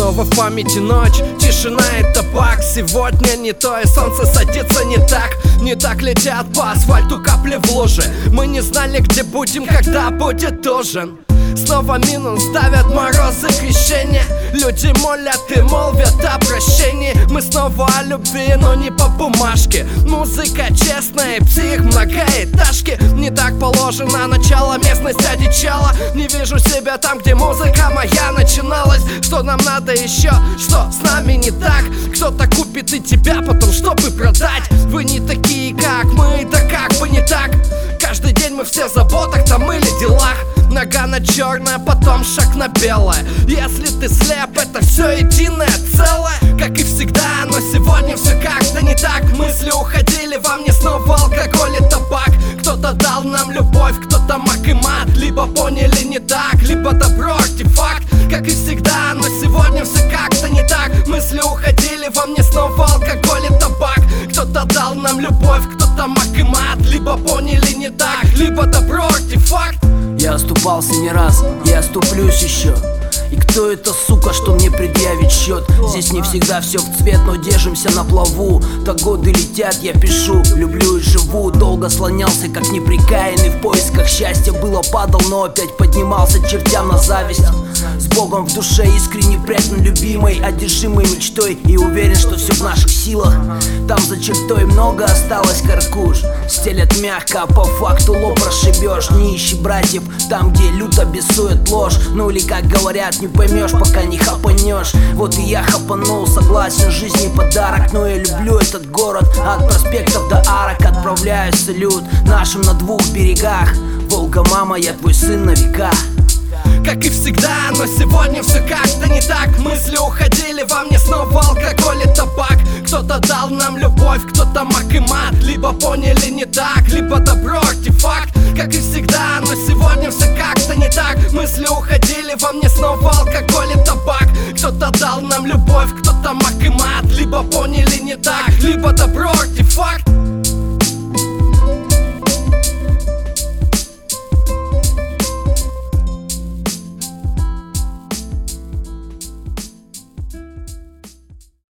снова в памяти ночь, тишина и табак. Сегодня не то, и солнце садится не так. Не так летят по асфальту капли в луже. Мы не знали, где будем, когда будет ужин. Снова минус, давят морозы крещения. Люди молят и молвят о прощении. Мы снова о любви, но не по бумажке. Музыка честная, псих многоэтажки. Не так положено, начало местность одичала. Не вижу себя там, где музыка моя начиналась. Что нам надо еще, что с нами не так? Кто-то купит и тебя потом, чтобы продать. Вы не такие, как мы, да как бы не так. Каждый день мы все в заботах, там или делах. Нога на черное, потом шаг на белое. Если ты слеп, это все единое целое. Как и всегда, но сегодня все как-то не так. Мысли уходили, во мне снова алкоголь и табак. Кто-то дал нам любовь, кто-то мак и мат. Либо поняли не так, либо добро артефакт. Как и всегда, но сегодня все как-то не так. Мысли уходили, во мне снова алкоголь и табак. Кто-то дал нам любовь, кто-то мак и мат. Либо поняли не так, либо добро артефакт. Я оступался не раз, я оступлюсь еще. И кто это, сука, что мне предъявит счет? Здесь не всегда все в цвет, но держимся на плаву. Так годы летят, я пишу, люблю и живу. Долго слонялся, как неприкаянный в поисках счастья. Было падал, но опять поднимался чертям на зависть. С Богом в душе искренне предан любимой, одержимой мечтой. И уверен, что все в наших силах. Там за чертой много осталось каркуш. Стелят мягко, а по факту лоб прошибешь. Не ищи братьев там, где люто бесует ложь. Ну или как говорят, не поймешь, пока не хапанешь. Вот и я хапанул, согласен, жизни подарок. Но я люблю этот город, от проспектов до арок. Отправляю салют нашим на двух берегах. Волга, мама, я твой сын на века. Как и всегда, но сегодня все как-то не так. Мысли уходили, во мне снова алкоголь и табак. Кто-то дал нам любовь, кто-то мак и мат. Либо поняли не так, либо добро артефакт. Как и всегда, но сегодня все как-то не так. Мысли уходили, во мне снова алкоголь и табак. Кто-то дал нам любовь, кто-то мак и мат. Либо поняли не так, либо добро артефакт.